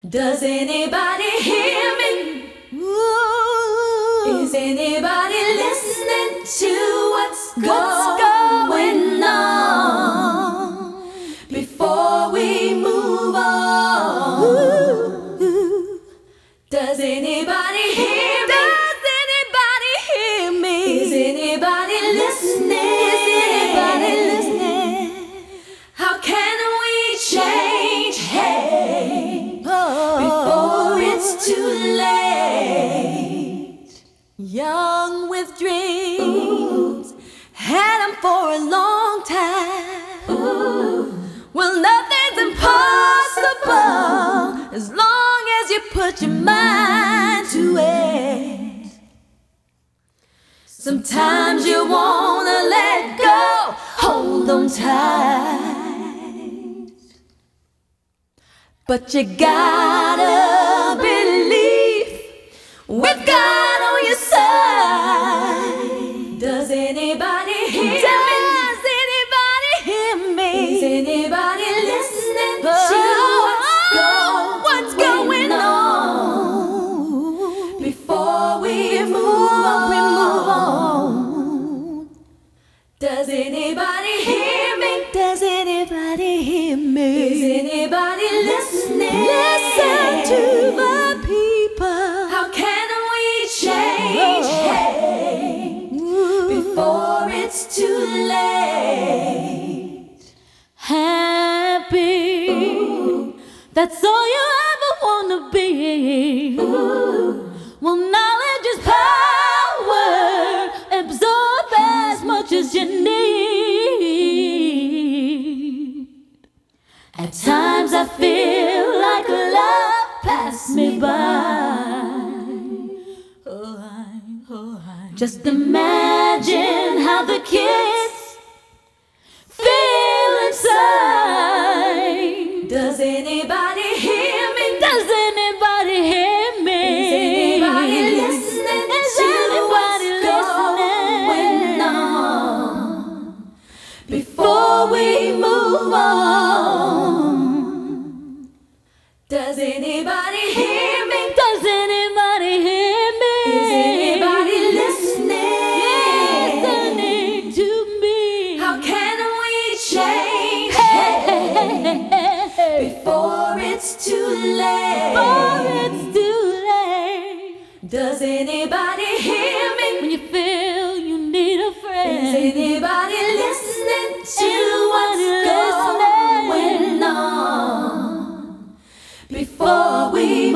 Does anybody hear me? Ooh. Is anybody listening to what's going on? Before we move on, ooh. Does anybody hear me? Does anybody hear me? Is anybody listening? Is anybody listening? How can we change? Hey, before it's too late. Young with dreams, had them for a long time. Ooh. Well, nothing's impossible as long as you put your mind to it. Sometimes you wanna let go, hold on tight, but you gotta believe with God on your side. Does anybody hear me? Does anybody hear me? Is anybody listening to what's going on? Before we move on, does anybody hear me? Does anybody hear me? Is anybody listening? Listen to the people. How can we change? Hey, before it's too late. Happy, ooh. That's all you ever wanna be. Ooh. Well, knowledge is power. Absorb as much as you need. At times I feel like love passed me by. Just imagine how the kids feel inside. Does anybody hear me? Does anybody hear me? Is anybody listening? Is anybody listening? On? Before we move on, does anybody hear me? Does anybody hear me? Is anybody listening? Listening to me? How can we change? Before it's too late. Before it's too late. Does anybody hear me? When you feel you need a friend. Is anybody listening to what's going on? Before we